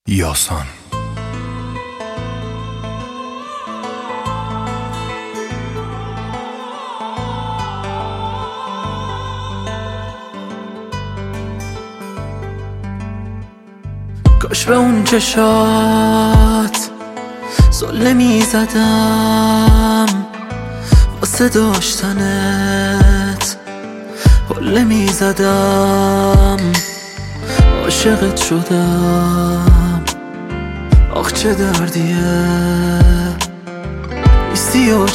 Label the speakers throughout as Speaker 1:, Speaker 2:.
Speaker 1: یاسان.
Speaker 2: کاش به اون چشات زله می زدم، واسه داشتنت حله می زدم. عاشقت شدم، آخ چه دردیه نیستی و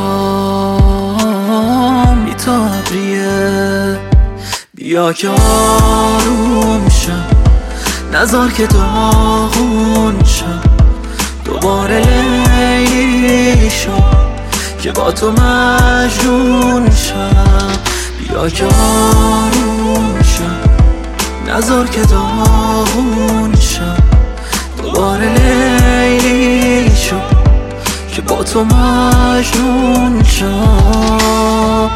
Speaker 2: چشام بی تا ابریه. بیا که آروم شم، نذار که داغون شم، دوباره لیلی شو که با تو مجنون شم. بیا که آروم شم، نذار که داغون شم، دوباره لیلی شو که با تو مجنون شم.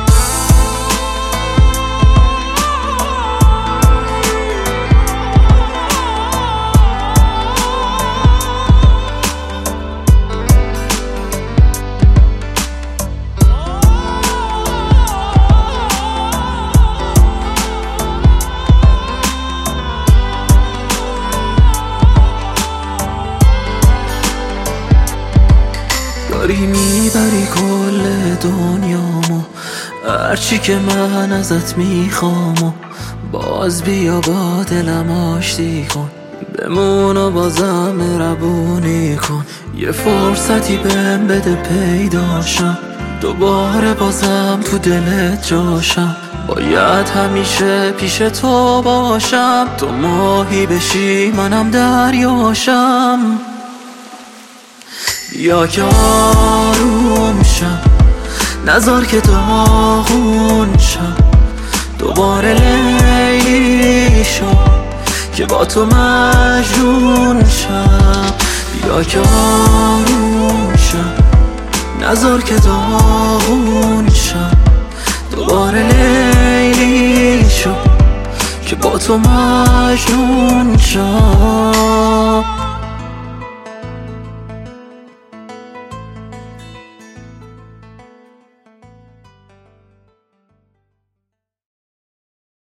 Speaker 2: داری میبری کل دنیامو، هرچی که من ازت میخوامو. باز بیا با دلم آشتی کن، بمون و بازم مهربونی کن. یه فرصتی بهم بده پیداشم، دوباره بازم تو دلت جاشم. باید همیشه پیش تو باشم، تو ماهی بشی منم دریاشم. بیا که آروم شم، نذار که داغون شم، دوباره لیلی شو که با تو مجنون شم. بیا که آروم شم، نذار که داغون شم، دوباره لیلی شو که با تو مجنون شم.